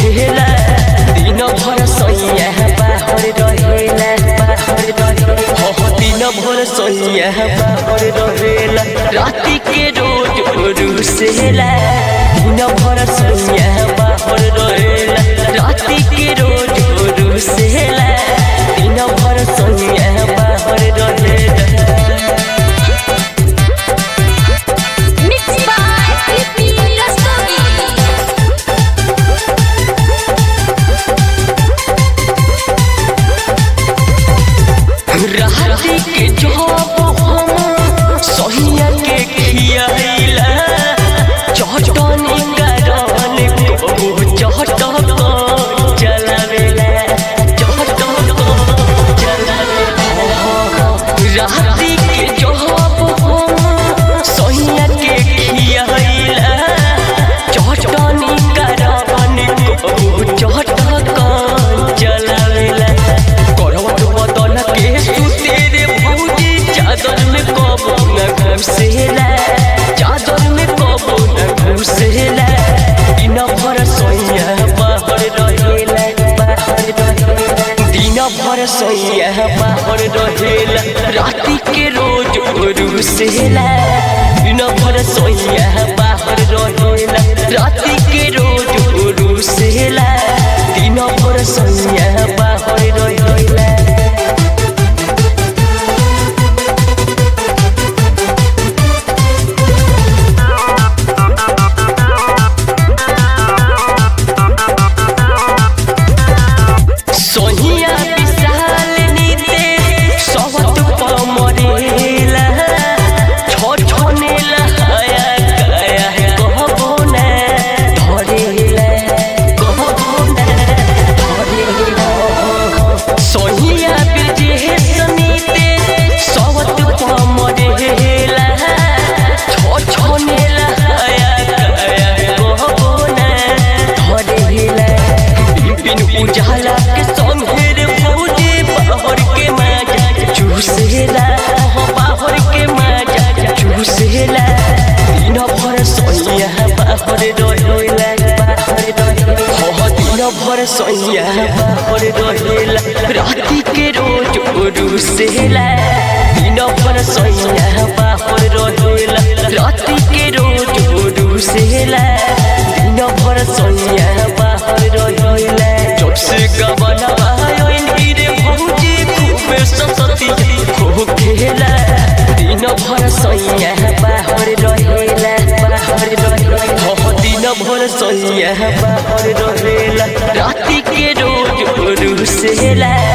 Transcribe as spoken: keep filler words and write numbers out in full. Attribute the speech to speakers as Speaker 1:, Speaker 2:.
Speaker 1: खेला दिन भर सैया बाहर रहेला बाहर रहेला हो दिन भर सैया बाहर रहेला राति के रोज रुसेला दिन भर सैया बाहर रहेला राति के रोज रुसेला दिन भर सैया बाहर रहेला। राती के जब हम सहिया के खियाइला चटनी करन को चटक चलावेला चटक चलावेला राती के जब हम सहिया के खियाइला चटनी करन को चटक चलावेला करवट बदल के तेरे भौजी चादर में कबो न घुसेला चादर में कबो न घुसेला दिन भर सैया बाहर रहेला बाहर रहेला दिन भर सैया बाहर रहेला राति के रोज रुसेला दिन भर सैया बाहर रहेला राति के रोज रुसेला दिन भर सैया बाहर रहेला। सोहिया विशाल नीते सहत पमरेला छोछनेला हाया काया कहबो ना धरेला कहबो ना धरेला सोहिया विजेश नीते सहत पमरेला छोछनेला हाया काया कहबो ना धरेला बिन उजाला के संघेर भौजी बाहर के माजा चूसेला बाहर के माजा चूसेला दिन भर सैया बाहर रहेला बाहर रहेला हो दिन भर सैया बाहर रहेला राति के रोज रुसेला दिन भर सैया बाहर रहेला राति के रोज रुसेला दिन भर सैया बाहर रहेला जब से गबना आयोइन रे भौजी खूबे ससती हो खेला दिन भर सैया बाहर रहेला बाहर रहेला हो दिन भर सैया बाहर रहेला राति के रोज रुसेला